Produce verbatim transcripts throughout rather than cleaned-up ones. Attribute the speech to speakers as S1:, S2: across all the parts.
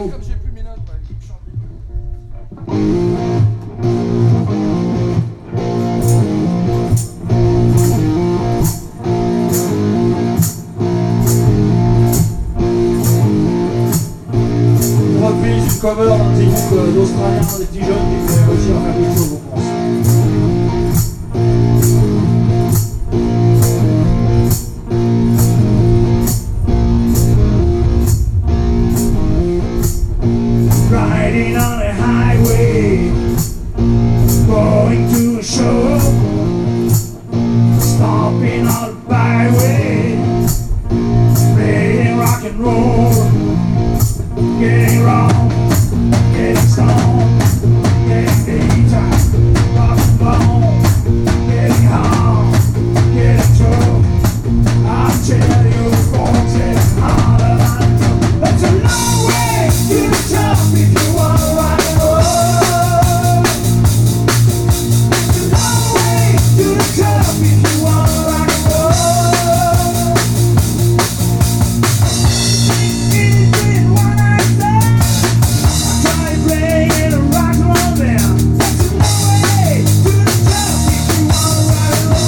S1: nous.
S2: Comme j'ai plus mes notes, ouais, je chante.
S1: Une reprise, une cover d'un petit groupe d'Australiens, des petits jeunes qui pouvaient réussir à faire quelque chose, je pense. Riding on a highway, going to a show, stopping on the byway, playing rock and roll, getting wrong, getting stoned, getting daytime, rock and bone, getting hard, getting drunk. I'll tell you, folks, it's harder than it looks. It's a long way to the top if you wanna rock and roll. It's a long way to the top if you wanna rock and roll. It's in one night stand. Try playing a rock and roll band. It's a long way to the top if you wanna rock and roll.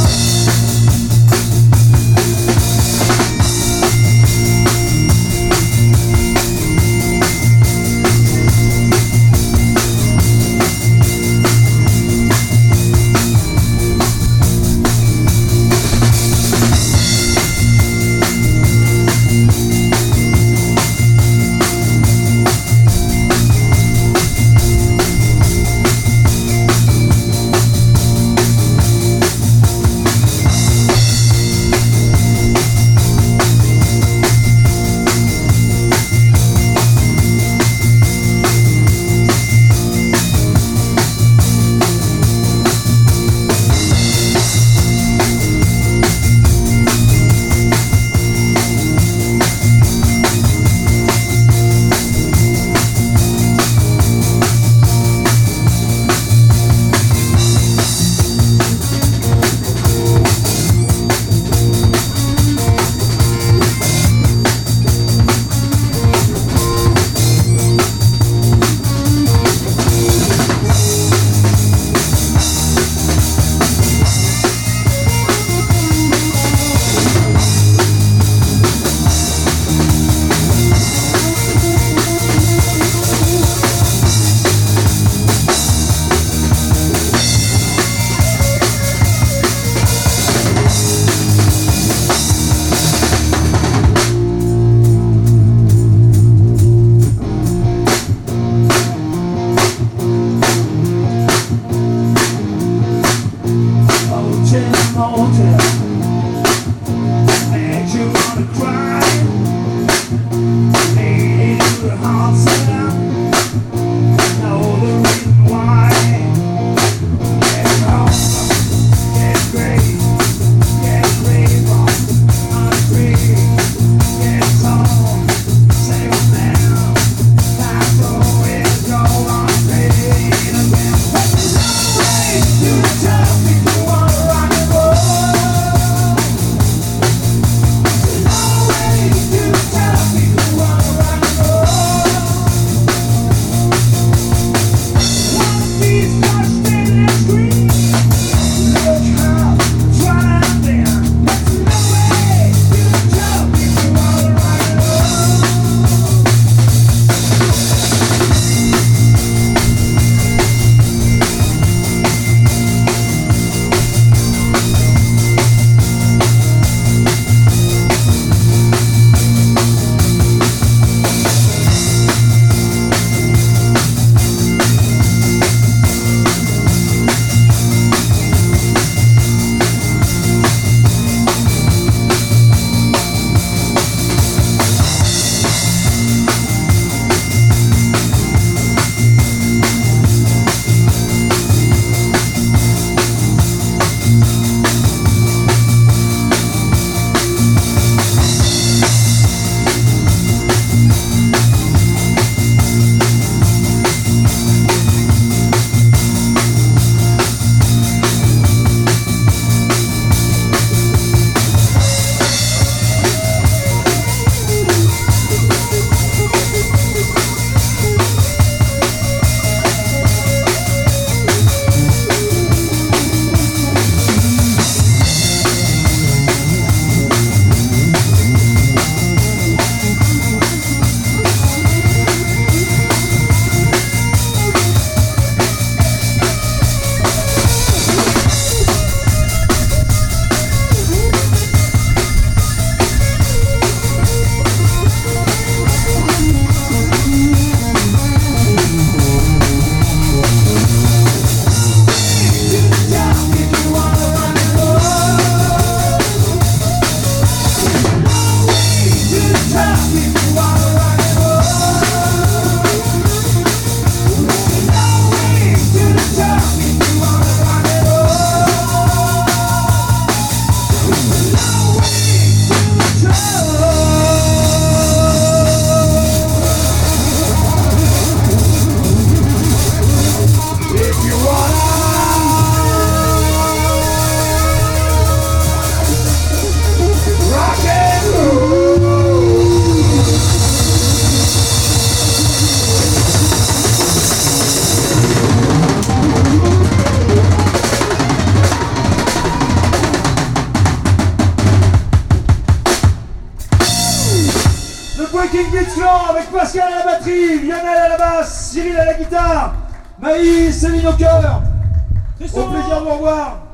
S1: Breaking Beats Clan avec Pascal à la batterie, Lionel à la basse, Cyril à la guitare, Maïs, Céline au cœur. Au plaisir de vous revoir.